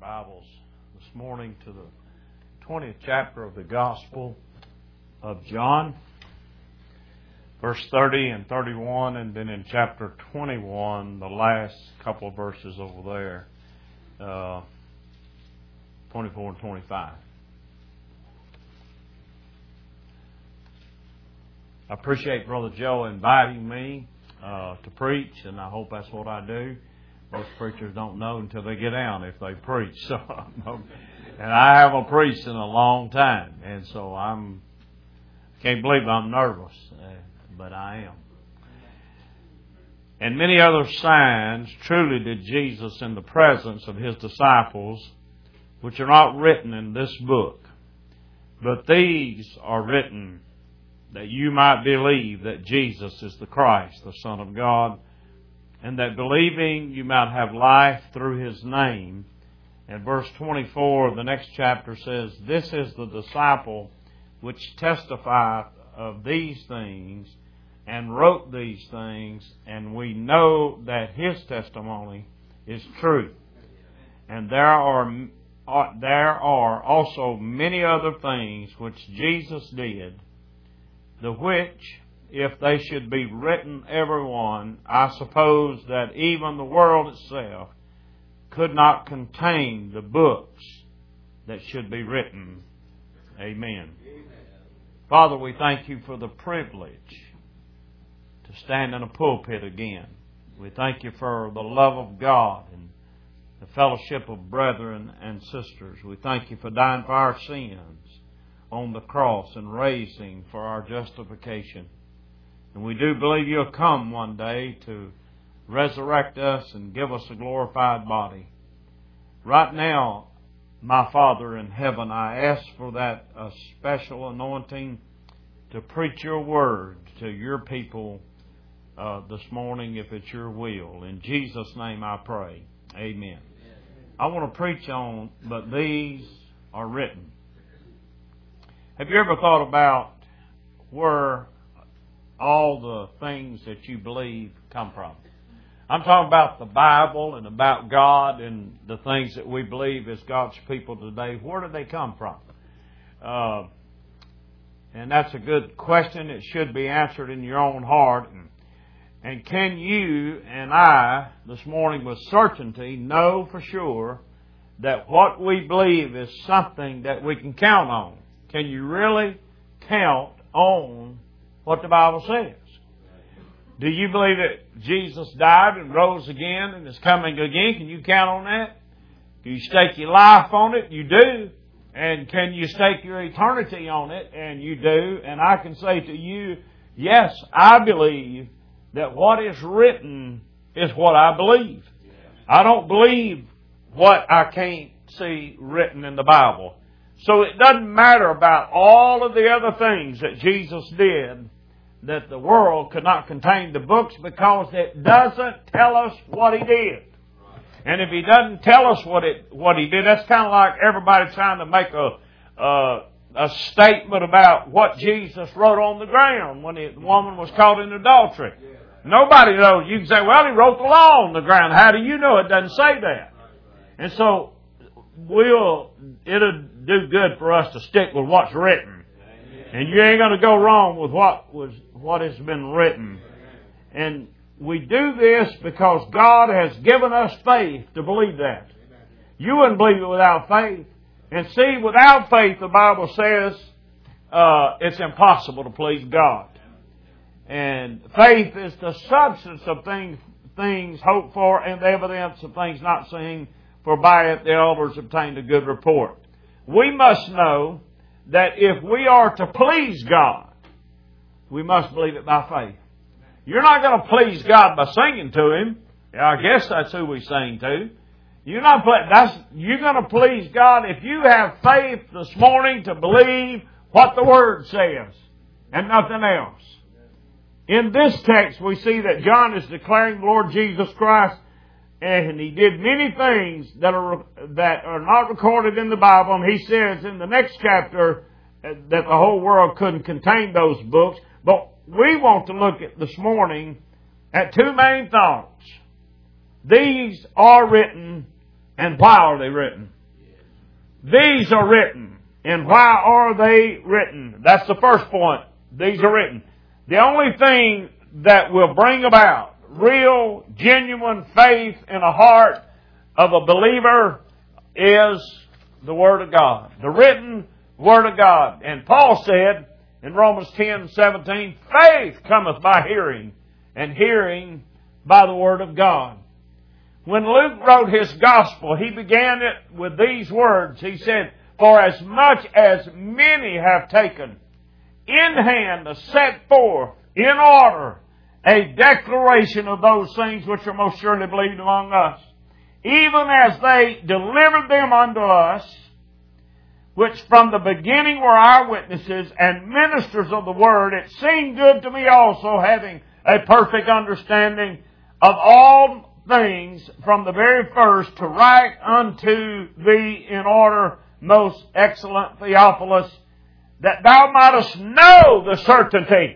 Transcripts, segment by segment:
Bibles this morning to the 20th chapter of the Gospel of John, verse 30 and 31, and then in chapter 21, the last couple of verses over there, 24 and 25. I appreciate Brother Joe inviting me to preach, and I hope that's what I do. Most preachers don't know until they get down if they preach. So, and I haven't preached in a long time, and so can't believe I'm nervous, but I am. And many other signs truly did Jesus in the presence of His disciples, which are not written in this book, but these are written that you might believe that Jesus is the Christ, the Son of God, and that believing you might have life through His name. And verse 24 of the next chapter says, "This is the disciple which testifieth of these things, and wrote these things, and we know that his testimony is true. And there are also many other things which Jesus did, the which, if they should be written every one, I suppose that even the world itself could not contain the books that should be written." Amen. Father, we thank You for the privilege to stand in a pulpit again. We thank You for the love of God and the fellowship of brethren and sisters. We thank You for dying for our sins on the cross and raising for our justification. And we do believe You'll come one day to resurrect us and give us a glorified body. Right now, my Father in heaven, I ask for that special anointing to preach Your word to Your people this morning, if it's Your will. In Jesus' name I pray. Amen. I want to preach on, but these are written. Have you ever thought about where all the things that you believe come from? I'm talking about the Bible and about God and the things that we believe as God's people today. Where do they come from? And that's a good question. It should be answered in your own heart. And can you and I, this morning with certainty, know for sure that what we believe is something that we can count on? Can you really count on what the Bible says? Do you believe that Jesus died and rose again and is coming again? Can you count on that? Can you stake your life on it? You do. And can you stake your eternity on it? And you do. And I can say to you, yes, I believe that what is written is what I believe. I don't believe what I can't see written in the Bible. So it doesn't matter about all of the other things that Jesus did, that the world could not contain the books, because it doesn't tell us what He did. And if He doesn't tell us what He did, that's kind of like everybody trying to make a statement about what Jesus wrote on the ground when the woman was caught in adultery. Nobody knows. You can say, well, He wrote the law on the ground. How do you know it doesn't say that? And so it'll do good for us to stick with what's written. And you ain't going to go wrong with what has been written. And we do this because God has given us faith to believe that. You wouldn't believe it without faith. And see, without faith, the Bible says it's impossible to please God. And faith is the substance of things hoped for, and the evidence of things not seen, for by it the elders obtained a good report. We must know that if we are to please God, we must believe it by faith. You're not going to please God by singing to Him. I guess that's who we sing to. You're going to please God if you have faith this morning to believe what the Word says and nothing else. In this text, we see that John is declaring the Lord Jesus Christ, and He did many things that are not recorded in the Bible. And He says in the next chapter that the whole world couldn't contain those books. But we want to look at this morning at two main thoughts. These are written, and why are they written? These are written. And why are they written? That's the first point. These are written. The only thing that will bring about real, genuine faith in a heart of a believer is the Word of God. The written Word of God. And Paul said in Romans 10:17, faith cometh by hearing, and hearing by the Word of God. When Luke wrote his Gospel, he began it with these words. He said, for as much as many have taken in hand to set forth in order a declaration of those things which are most surely believed among us, even as they delivered them unto us, which from the beginning were our witnesses and ministers of the Word, it seemed good to me also, having a perfect understanding of all things from the very first, to write unto thee in order, most excellent Theophilus, that thou mightest know the certainty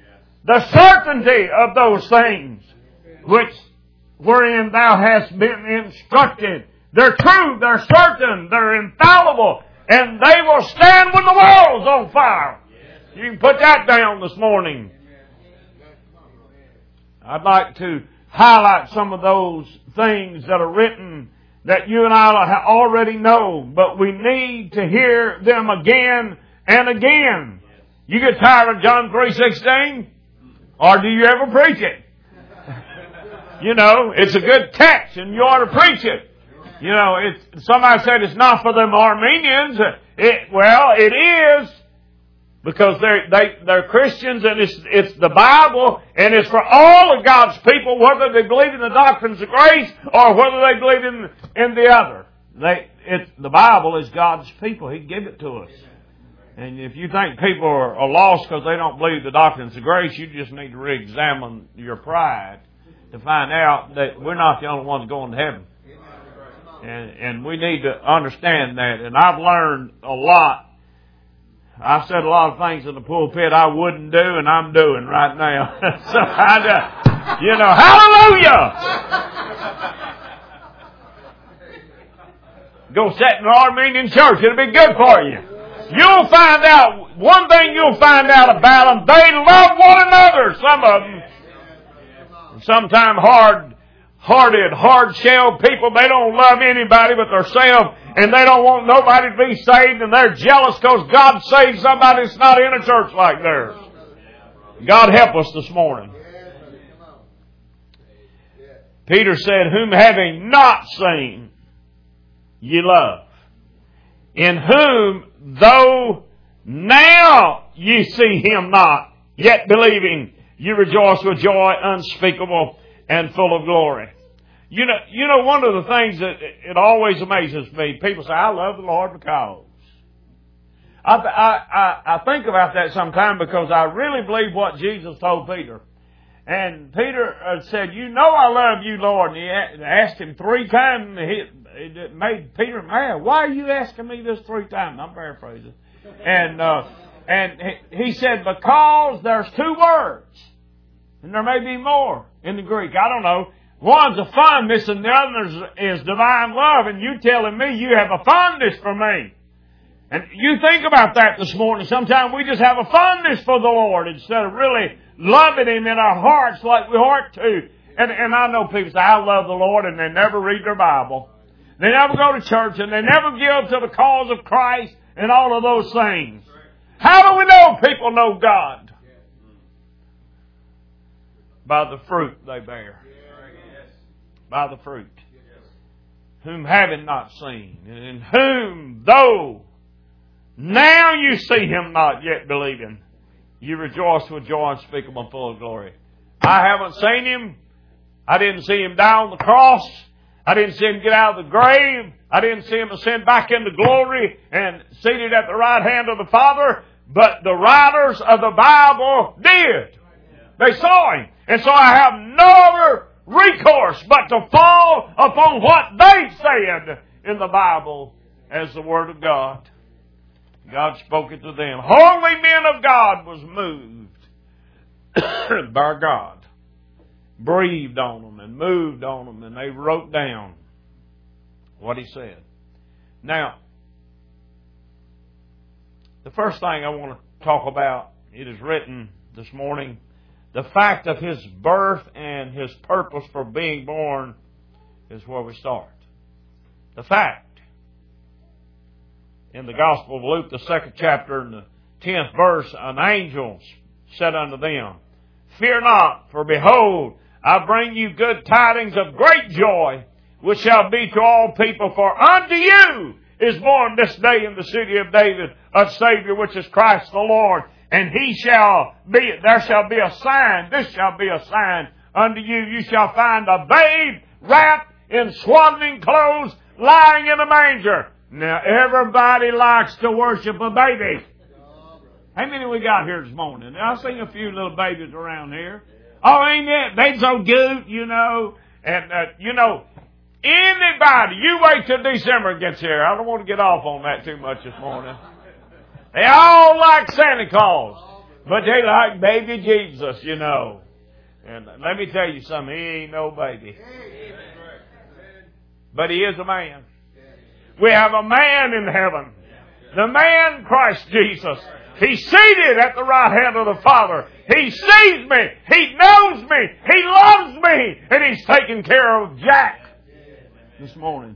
of those things which wherein thou hast been instructed. They're true, they're certain, they're infallible, and they will stand when the world's on fire. You can put that down this morning. I'd like to highlight some of those things that are written that you and I already know, but we need to hear them again and again. You get tired of John 3:16? Or do you ever preach it? You know, it's a good text and you ought to preach it. You know, somebody said it's not for them Armenians. It is, because they're Christians, and it's the Bible, and it's for all of God's people, whether they believe in the doctrines of grace or whether they believe in the other. The Bible is God's people. He gave it to us. And if you think people are lost because they don't believe the doctrines of grace, you just need to re-examine your pride to find out that we're not the only ones going to heaven. And we need to understand that. And I've learned a lot. I've said a lot of things in the pulpit I wouldn't do, and I'm doing right now. So hallelujah! Go sit in an Armenian church. It'll be good for you. You'll find out, one thing you'll find out about them, they love one another, some of them. Sometimes hard-hearted, hard-shelled people, they don't love anybody but themselves, and they don't want nobody to be saved, and they're jealous because God saved somebody that's not in a church like theirs. God help us this morning. Peter said, whom having not seen, ye love, in whom, though now ye see him not, yet believing, you rejoice with joy unspeakable and full of glory. You know, one of the things that it always amazes me, people say, I love the Lord because. I think about that sometime, because I really believe what Jesus told Peter. And Peter said, you know I love you, Lord. And he asked him 3 times. It made Peter mad. Why are you asking me this 3 times? I'm paraphrasing. And he said, because there's 2 words. And there may be more in the Greek. I don't know. One's a fondness and the other is divine love. And you telling me you have a fondness for me. And you think about that this morning. Sometimes we just have a fondness for the Lord instead of really loving Him in our hearts like we ought to. And I know people say, I love the Lord, and they never read their Bible. They never go to church, and they never give to the cause of Christ and all of those things. How do we know people know God? By the fruit they bear. By the fruit. Whom having not seen, and in whom, though now you see Him not yet believing, you rejoice with joy unspeakable and full of glory. I haven't seen Him. I didn't see Him die on the cross. I didn't see Him get out of the grave. I didn't see Him ascend back into glory and seated at the right hand of the Father. But the writers of the Bible did. They saw Him. And so I have no other recourse but to fall upon what they said in the Bible as the Word of God. God spoke it to them. Holy men of God was moved by God. Breathed on them and moved on them, and they wrote down what He said. Now, The first thing I want to talk about, it is written this morning, the fact of His birth and His purpose for being born is where we start. The fact. In the Gospel of Luke, the 2nd chapter and the 10th verse, an angel said unto them, Fear not, for behold, I bring you good tidings of great joy, which shall be to all people. For unto you is born this day in the city of David a Savior, which is Christ the Lord. And there shall be a sign, this shall be a sign unto you. You shall find a babe wrapped in swaddling clothes, lying in a manger. Now, everybody likes to worship a baby. How many we got here this morning? I've seen a few little babies around here. Oh, ain't it? They so cute, you know. And, anybody, you wait till December gets here. I don't want to get off on that too much this morning. They all like Santa Claus, but they like baby Jesus, you know. And let me tell you something, He ain't no baby. But He is a man. We have a man in heaven. The man, Christ Jesus. He's seated at the right hand of the Father. He sees me. He knows me. He loves me. And He's taking care of Jack this morning.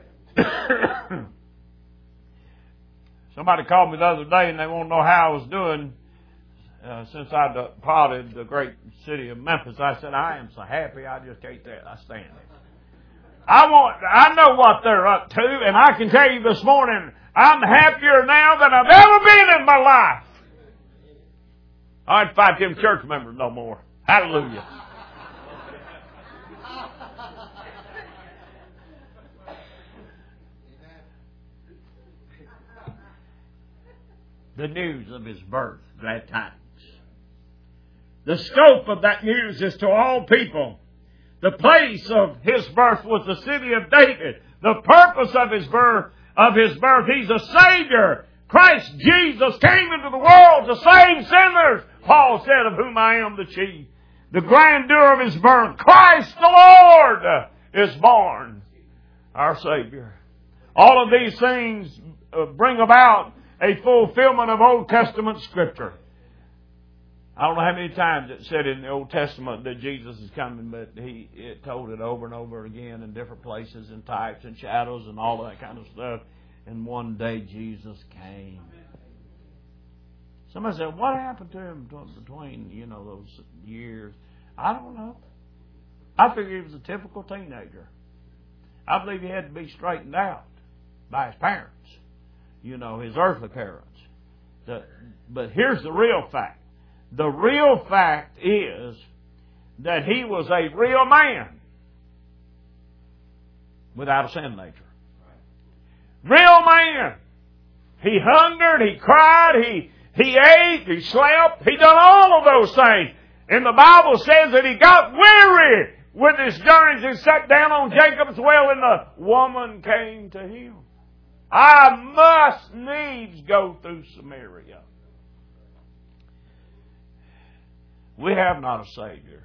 Somebody called me the other day and they want to know how I was doing since I departed the great city of Memphis. I said, I am so happy I just can't stand it. I stand it. I know what they're up to, and I can tell you this morning, I'm happier now than I've ever been in my life. I ain't fight them church members no more. Hallelujah. The news of His birth, glad tidings. The scope of that news is to all people. The place of His birth was the city of David. The purpose of His birth, He's a Savior. Christ Jesus came into the world to save sinners. Paul said, of whom I am the chief. The grandeur of His birth. Christ the Lord is born. Our Savior. All of these things bring about a fulfillment of Old Testament Scripture. I don't know how many times it said in the Old Testament that Jesus is coming, but it told it over and over again in different places and types and shadows and all that kind of stuff. And one day Jesus came. Somebody said, what happened to Him between, those years? I don't know. I figure he was a typical teenager. I believe he had to be straightened out by His parents. His earthly parents. But here's the real fact. The real fact is that He was a real man without a sin nature. Real man. He hungered, He cried, he ate, He slept, He done all of those things. And the Bible says that He got weary with His journeys and sat down on Jacob's well and the woman came to Him. I must needs go through Samaria. We have not a Savior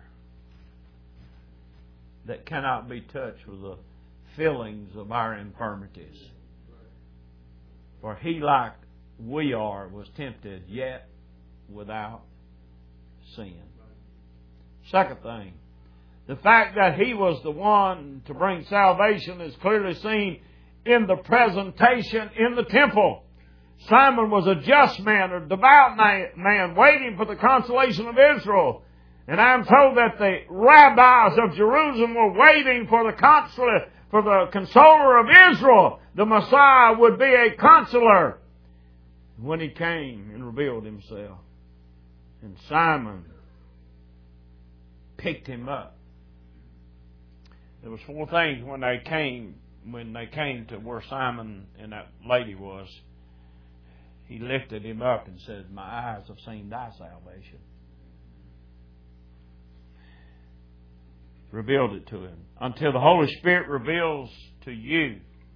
that cannot be touched with the feelings of our infirmities. For He, like we are, was tempted, yet without sin. Second thing, the fact that He was the one to bring salvation is clearly seen in the presentation in the temple. Simon was a just man, a devout man, waiting for the consolation of Israel. And I'm told that the rabbis of Jerusalem were waiting for the consoler of Israel. The Messiah would be a consoler. When He came and revealed Himself, and Simon picked Him up. There was four things when they came to where Simon and that lady was. He lifted him up and said, my eyes have seen thy salvation. Revealed it to him. Until the Holy Spirit reveals to you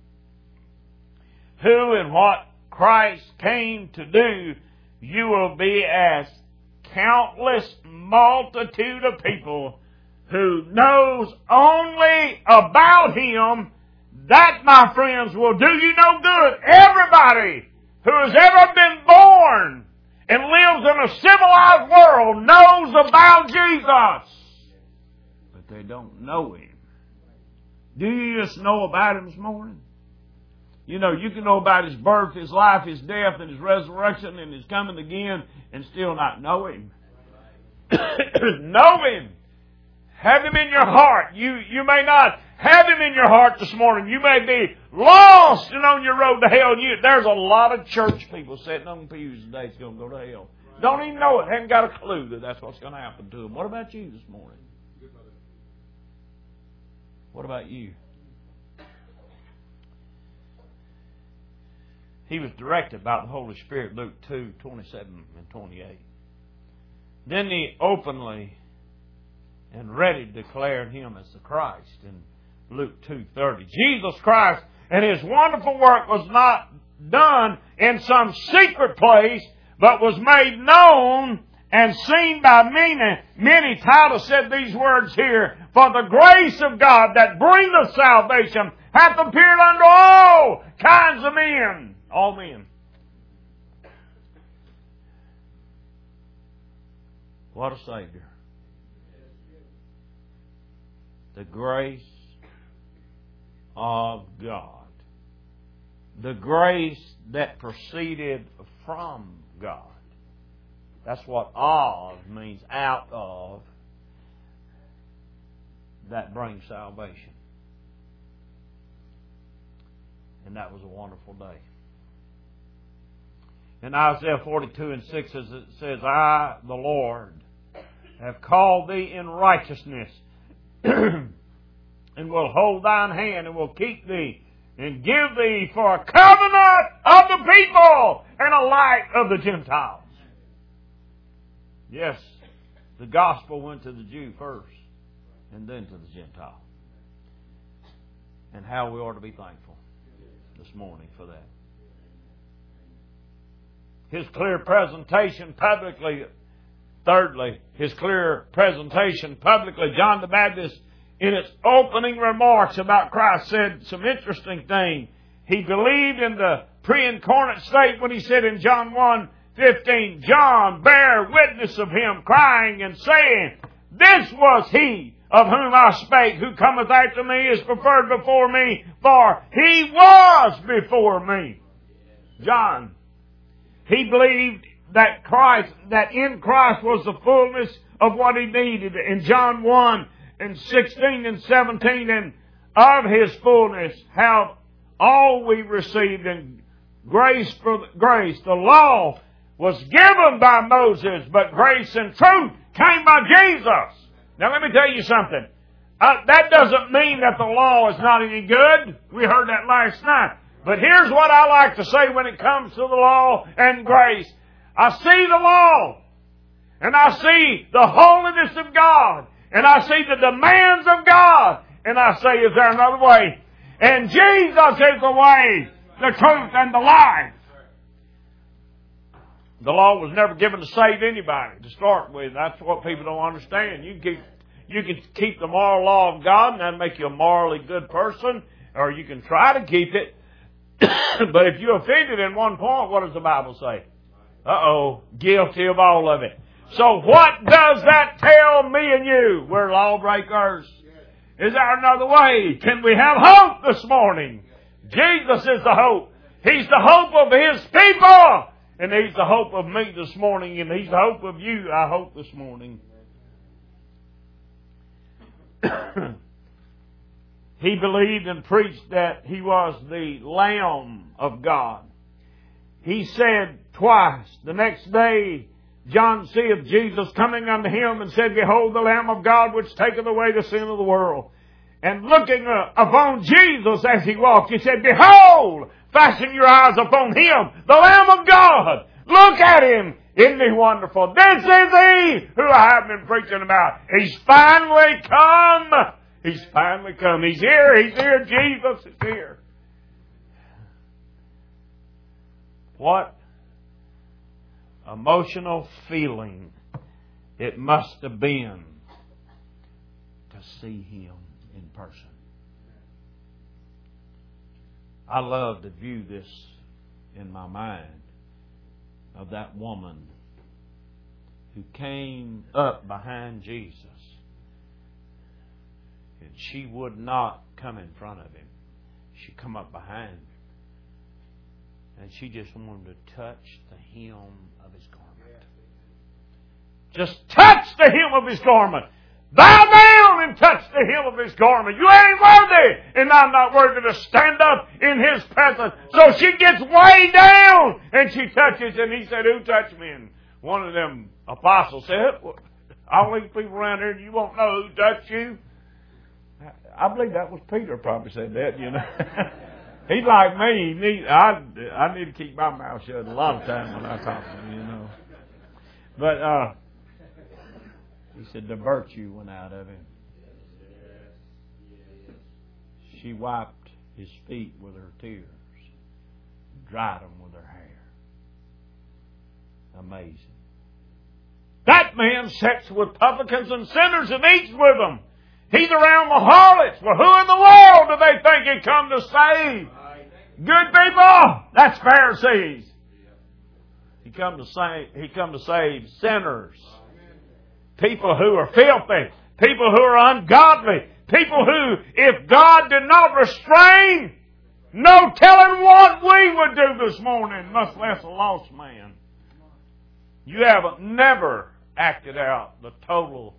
who and what Christ came to do, you will be as countless multitude of people who knows only about Him. That, my friends, will do you no good. Everybody who has ever been born and lives in a civilized world knows about Jesus. But they don't know Him. Do you just know about Him this morning? You know, you can know about His birth, His life, His death, and His resurrection, and His coming again, and still not know Him. Know Him. Have Him in your heart. You may not have Him in your heart this morning. You may be lost and on your road to hell. There's a lot of church people sitting on pews today that's going to go to hell. Don't even know it. Haven't got a clue that that's what's going to happen to them. What about you this morning? What about you? He was directed by the Holy Spirit, Luke 2:27 and 28. Then he openly and ready declared Him as the Christ in Luke 2:30. Jesus Christ and His wonderful work was not done in some secret place, but was made known and seen by many. Many. Titus said these words here, "For the grace of God that bringeth salvation hath appeared unto all kinds of men." All men. What a Savior. The grace of God. The grace that proceeded from God. That's what "of" means, out of. That brings salvation. And that was a wonderful day. In Isaiah 42:6 it says, "I, the Lord, have called thee in righteousness, and will hold thine hand, and will keep thee, and give thee for a covenant of the people, and a light of the Gentiles." Yes, the gospel went to the Jew first, and then to the Gentile. And how we ought to be thankful this morning for that. His clear presentation publicly. Thirdly, His clear presentation publicly. John the Baptist, in its opening remarks about Christ, said some interesting things. He believed in the pre-incarnate state when he said in John 1:15, "John bare witness of Him, crying and saying, This was He of whom I spake, who cometh after me is preferred before me, for He was before me." John. He believed that in Christ was the fullness of what he needed. In John 1:16 and 17, "And of His fullness have all we received, and grace for grace. The law was given by Moses, but grace and truth came by Jesus." Now let me tell you something. That doesn't mean that the law is not any good. We heard that last night. But here's what I like to say when it comes to the law and grace. I see the law, and I see the holiness of God, and I see the demands of God, and I say, is there another way? And Jesus is the way, the truth, and the life. The law was never given to save anybody to start with. That's what people don't understand. You can keep the moral law of God, and that'll make you a morally good person, or you can try to keep it. But if you're offended in one point, what does the Bible say? Guilty of all of it. So what does that tell me and you? We're lawbreakers. Is there another way? Can we have hope this morning? Jesus is the hope. He's the hope of His people. And He's the hope of me this morning. And He's the hope of you, I hope, this morning. He believed and preached that He was the Lamb of God. He said twice, the next day, John seeth Jesus coming unto him and said, "Behold the Lamb of God which taketh away the sin of the world." And looking upon Jesus as He walked, He said, "Behold, fasten your eyes upon Him, the Lamb of God. Look at Him. Isn't He wonderful? This is He who I have been preaching about. He's finally come. He's finally come. He's here. He's here. Jesus is here." What emotional feeling it must have been to see Him in person. I love to view this in my mind of that woman who came up behind Jesus, and she would not come in front of him. She come up behind him, and she just wanted to touch the hem of his garment. Just touch the hem of his garment. Bow down and touch the hem of his garment. You ain't worthy, and I'm not worthy to stand up in his presence. So she gets way down, and she touches, and he said, "Who touched me?" And one of them apostles said, "All these people around here, you won't know who touched you." I believe that was Peter probably said that, you know. He's like me. I need to keep my mouth shut a lot of times when I talk to him, you know. But he said the virtue went out of him. She wiped his feet with her tears, dried them with her hair. Amazing. That man sits with publicans and sinners and eats with them. He's around the harlots. Well, who in the world do they think he come to save? Good people. That's Pharisees. He come to save sinners. People who are filthy. People who are ungodly. People who, if God did not restrain, no telling what we would do this morning, much less a lost man. You haven't never acted out the total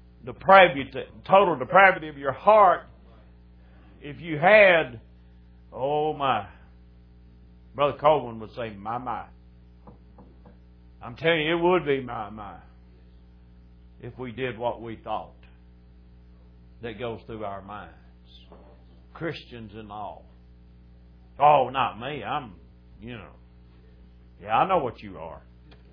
depravity of your heart. If you had, oh my, Brother Coleman would say, my. I'm telling you, it would be my, if we did what we thought. That goes through our minds. Christians and all. Oh, not me. I'm, yeah, I know what you are.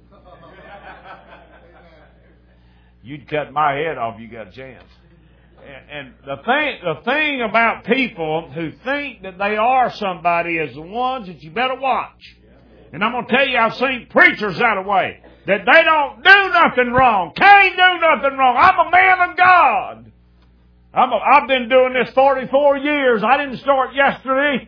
You'd cut my head off, you got a chance. And the thing about people who think that they are somebody is the ones that you better watch. And I'm going to tell you, I've seen preachers that way, that they don't do nothing wrong, can't do nothing wrong. I'm a man of God. I've been doing this 44 years. I didn't start yesterday.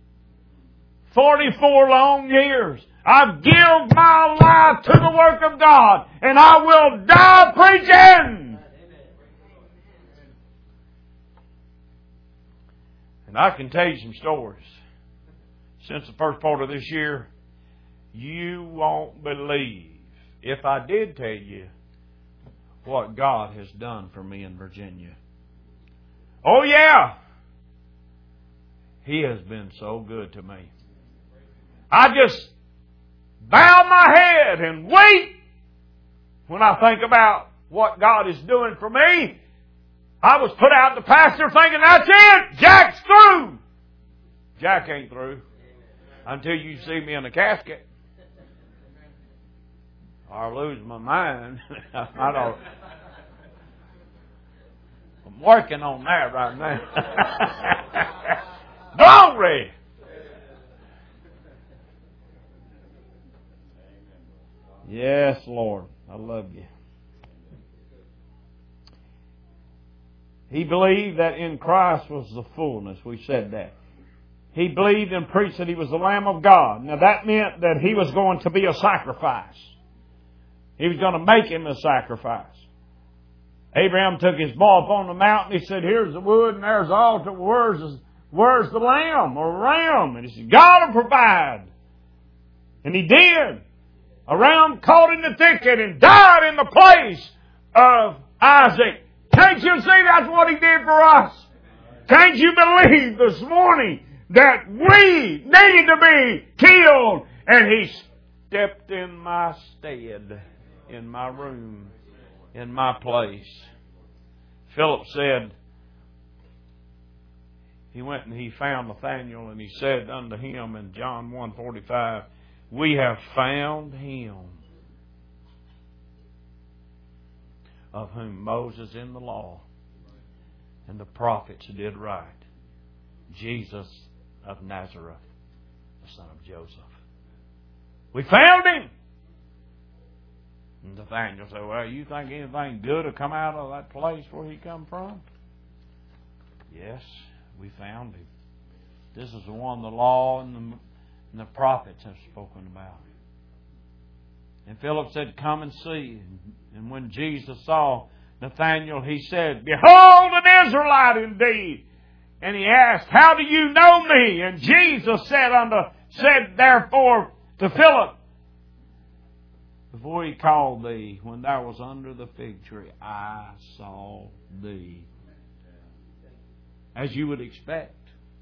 44 long years. I've given my life to the work of God, and I will die preaching. And I can tell you some stories. Since the first part of this year, you won't believe, if I did tell you, what God has done for me in Virginia. Oh yeah! He has been so good to me. I just bow my head and weep when I think about what God is doing for me. I was put out the pasture thinking, that's it, Jack's through. Jack ain't through until you see me in the casket. Or I lose my mind. I don't. I'm working on that right now. Glory! Yes, Lord. I love you. He believed that in Christ was the fullness. We said that. He believed and preached that He was the Lamb of God. Now that meant that He was going to be a sacrifice. He was going to make Him a sacrifice. Abraham took his bow up on the mountain. He said, here's the wood and there's the altar. Where's the lamb or ram? And he said, God will provide. And He did. Around caught in the thicket and died in the place of Isaac. Can't you see that's what He did for us? Can't you believe this morning that we needed to be killed and He stepped in my stead, in my room, in my place? Philip said, he went and he found Nathanael and he said unto him in John 1:45, we have found Him of whom Moses in the law and the prophets did write, Jesus of Nazareth, the son of Joseph. We found Him. And Nathanael said, well, you think anything good will come out of that place where He come from? Yes, we found Him. This is the one the law and and the prophets have spoken about. And Philip said, come and see. And when Jesus saw Nathanael, he said, behold, an Israelite indeed. And he asked, how do you know me? And Jesus said therefore to Philip, before he called thee, when thou was under the fig tree, I saw thee. As you would expect.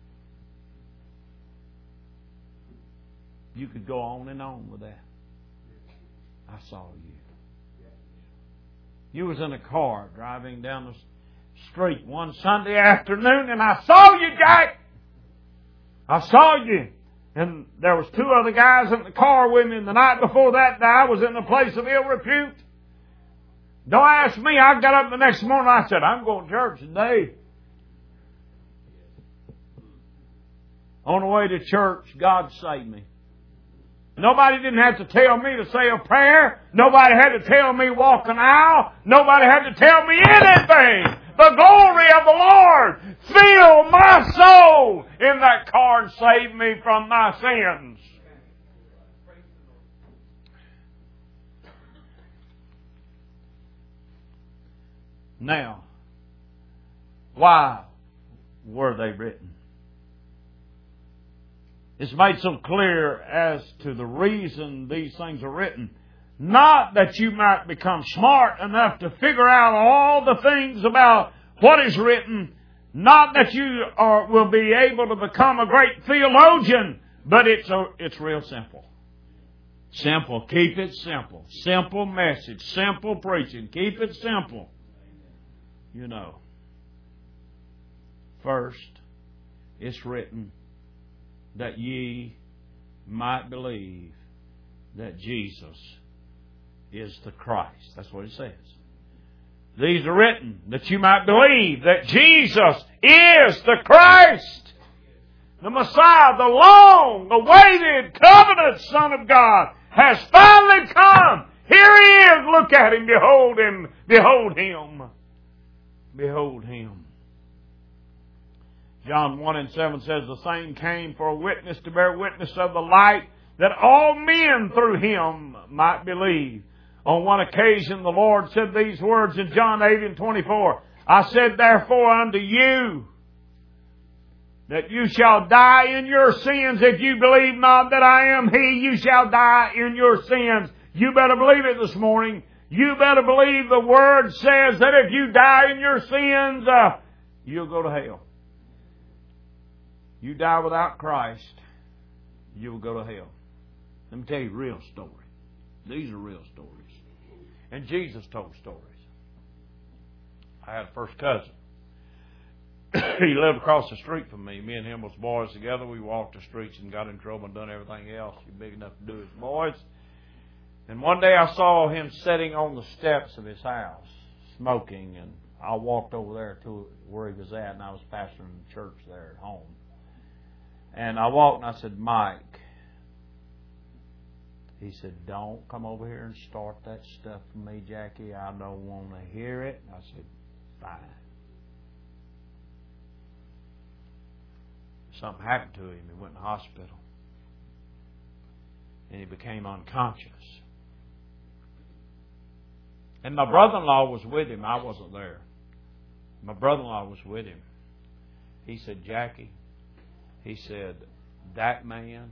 You could go on and on with that. I saw you. You was in a car driving down the street one Sunday afternoon, and I saw you, Jack. I saw you. And there was two other guys in the car with me, and the night before that day, I was in a place of ill repute. Don't ask me. I got up the next morning, I said, I'm going to church today. On the way to church, God saved me. Nobody didn't have to tell me to say a prayer. Nobody had to tell me walk an aisle. Nobody had to tell me anything. The glory of the Lord filled my soul in that car and saved me from my sins. Now, why were they written? It's made so clear as to the reason these things are written. Not that you might become smart enough to figure out all the things about what is written. Not that you will be able to become a great theologian. But it's real simple. Simple. Keep it simple. Simple message. Simple preaching. Keep it simple. You know. First, it's written that ye might believe that Jesus is the Christ. That's what it says. These are written that you might believe that Jesus is the Christ, the Messiah, the long-awaited covenant Son of God has finally come. Here He is. Look at Him. Behold Him. Behold Him. Behold Him. John 1:7 says, the same came for a witness to bear witness of the light, that all men through Him might believe. On one occasion the Lord said these words in John 8:24, I said therefore unto you, that you shall die in your sins. If you believe not that I am He, you shall die in your sins. You better believe it this morning. You better believe the Word says that if you die in your sins, you'll go to hell. You die without Christ, you'll go to hell. Let me tell you a real story. These are real stories. And Jesus told stories. I had a first cousin. He lived across the street from me. Me and him was boys together. We walked the streets and got in trouble and done everything else. You're big enough to do as boys. And one day I saw him sitting on the steps of his house, smoking. And I walked over there to where he was at, and I was pastoring the church there at home. And I walked and I said, Mike. He said, don't come over here and start that stuff for me, Jackie. I don't want to hear it. I said, fine. Something happened to him. He went in the hospital. And he became unconscious. And my brother-in-law was with him. I wasn't there. My brother-in-law was with him. He said, Jackie, he said, that man,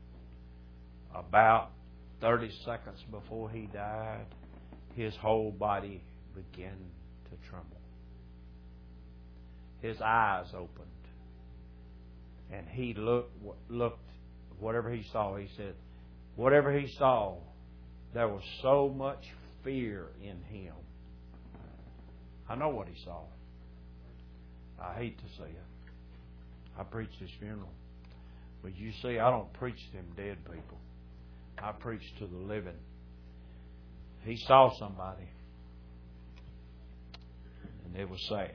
about 30 seconds before he died, his whole body began to tremble. His eyes opened. And he looked, whatever he saw, he said, whatever he saw, there was so much fear in him. I know what he saw. I hate to say it. I preached his funeral. But you see, I don't preach to them dead people. I preach to the living. He saw somebody. And it was sad.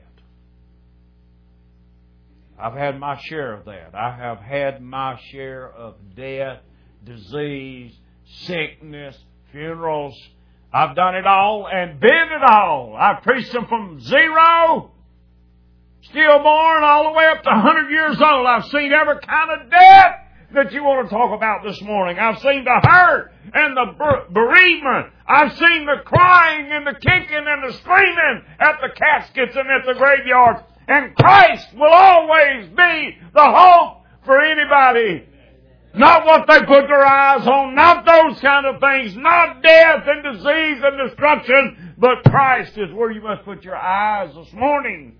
I've had my share of that. I have had my share of death, disease, sickness, funerals. I've done it all and been it all. I've preached them from 0, stillborn, all the way up to 100 years old. I've seen every kind of death that you want to talk about this morning. I've seen the hurt and the bereavement. I've seen the crying and the kicking and the screaming at the caskets and at the graveyards. And Christ will always be the hope for anybody. Not what they put their eyes on, not those kind of things, not death and disease and destruction, but Christ is where you must put your eyes this morning.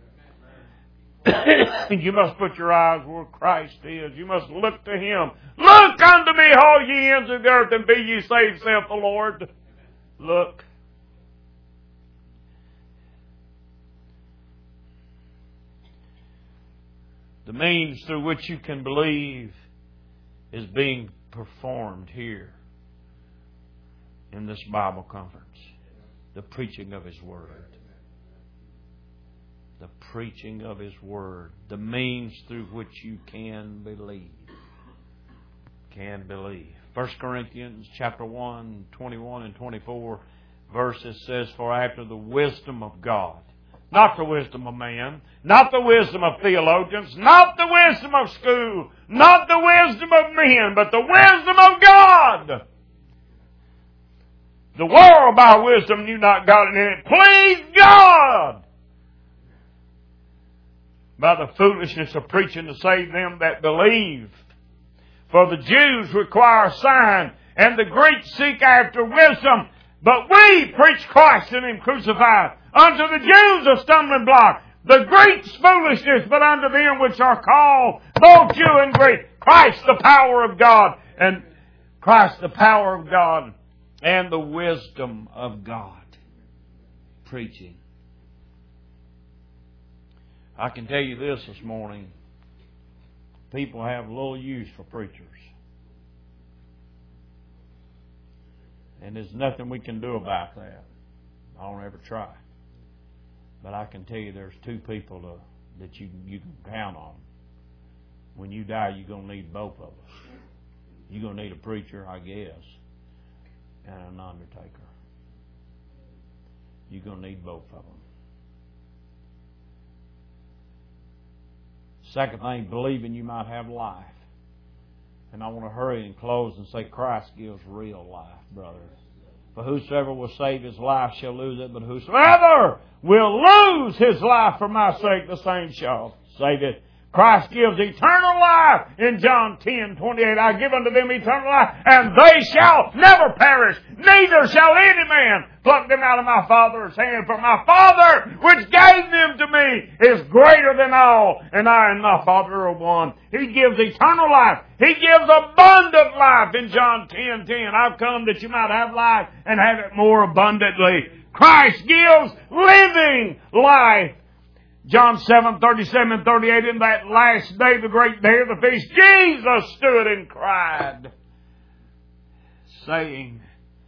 You must put your eyes where Christ is. You must look to Him. Look unto me, all ye ends of the earth, and be ye saved, saith the Lord. Look. The means through which you can believe is being performed here in this Bible conference. The preaching of His Word. The preaching of His Word. The means through which you can believe. Can believe. 1 Corinthians chapter 1, 21 and 24 verses says, For after the wisdom of God, not the wisdom of man, not the wisdom of theologians, not the wisdom of school, not the wisdom of men, but the wisdom of God. The world by wisdom knew not God, and it pleased God by the foolishness of preaching to save them that believe. For the Jews require a sign, and the Greeks seek after wisdom. But we preach Christ and Him crucified. Unto the Jews a stumbling block, the Greeks foolishness, but unto them which are called, both Jew and Greek, Christ the power of God, and Christ the power of God, and the wisdom of God. Preaching. I can tell you this morning. People have little use for preachers. And there's nothing we can do about that. I don't ever try. But I can tell you there's two people that you can count on. When you die, you're going to need both of us. You're going to need a preacher, I guess, and an undertaker. You're going to need both of them. Second thing, believing you might have life. And I want to hurry and close and say Christ gives real life, brother. For whosoever will save his life shall lose it, but whosoever will lose his life for my sake, the same shall save it. Christ gives eternal life in John 10:28. I give unto them eternal life, and they shall never perish, neither shall any man pluck them out of my Father's hand. For my Father, which gave them to me, is greater than all, and I and my Father are one. He gives eternal life. He gives abundant life in John 10:10. I've come that you might have life and have it more abundantly. Christ gives living life. John 7:37 and 38, in that last day, the great day of the feast, Jesus stood and cried, saying,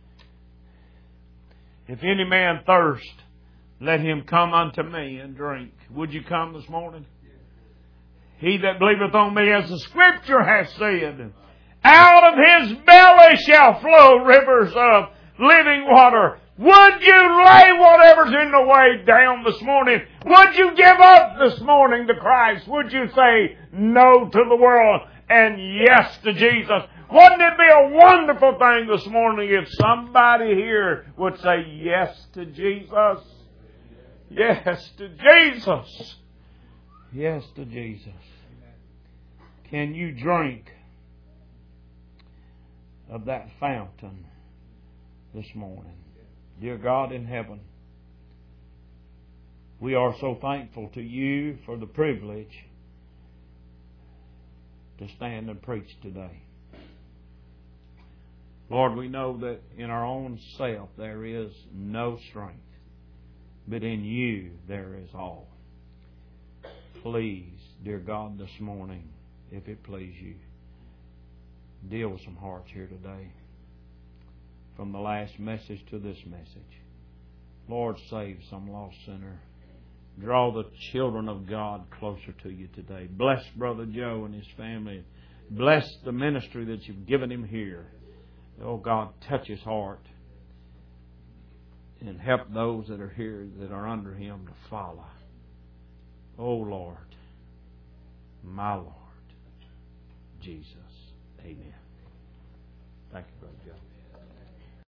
If any man thirst, let him come unto me and drink. Would you come this morning? He that believeth on me, as the Scripture hath said, out of his belly shall flow rivers of living water. Would you lay whatever's in the way down this morning? Would you give up this morning to Christ? Would you say no to the world and yes to Jesus? Wouldn't it be a wonderful thing this morning if somebody here would say yes to Jesus? Yes to Jesus. Yes to Jesus. Can you drink of that fountain this morning? Dear God in heaven, we are so thankful to you for the privilege to stand and preach today. Lord, we know that in our own self there is no strength, but in you there is all. Please, dear God, this morning, if it please you, deal with some hearts here today. From the last message to this message. Lord, save some lost sinner. Draw the children of God closer to you today. Bless Brother Joe and his family. Bless the ministry that you've given him here. Oh God, touch his heart. And help those that are here that are under him to follow. Oh Lord, my Lord, Jesus. Amen. Thank you, Brother Joe.